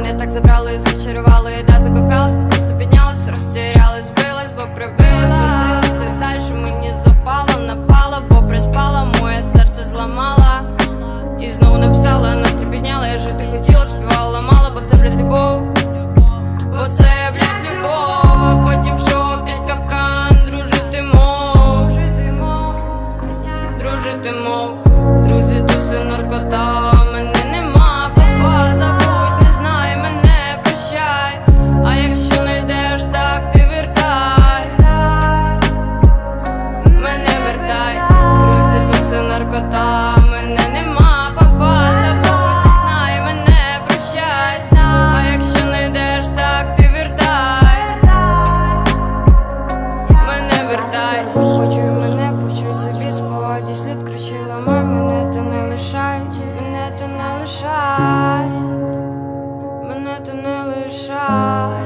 Мене так забрало і зачарувало, я да закохалась, просто піднялась, розтірялась, збилась, бо прибилась, зудилась. Ти дальше мені запало, напала, бо приспала, моє серце зламала. І знову написала, настрій підняла, я жити хотіла, співала мало, бо це, блядь, любов. Бо це, блядь, любов. А потім що, опять капкан, дружити мов, дружити мов. Друзі, туси, наркота, мене нема, папа, забудь, не знай, мене прощай. А якщо не йдеш, так ти вертай, мене вертай. Друзі, туси, наркота, мене нема, папа, забудь, не знай, мене прощай. А якщо не йдеш, так ти вертай, мене вертай. Почуй мене, почуй собі спогаді слід, кричила май, мене ти не лишай, мене ти не лишай, мене ти не лишай.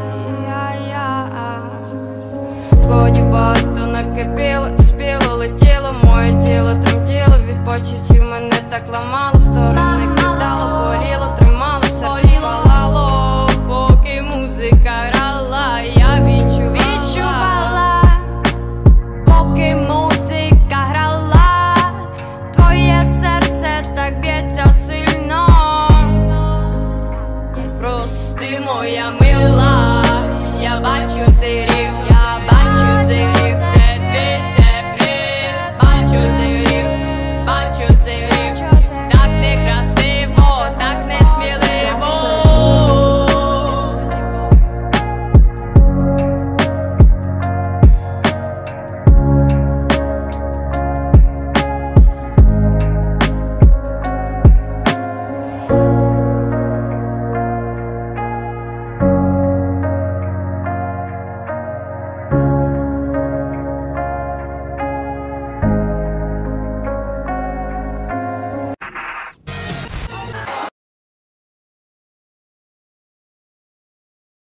Спогадів багато накипіло, спіло, летіло, моє тіло тремтіло, від почуттів мене так ламало, сторони кидало, боліло, тримало, серце палало, поки музика грала, я відчувала, поки музика грала, твоє серце так б'ється сильно. Прости, моя мила, я бачу цей риф, я бачу цей риф.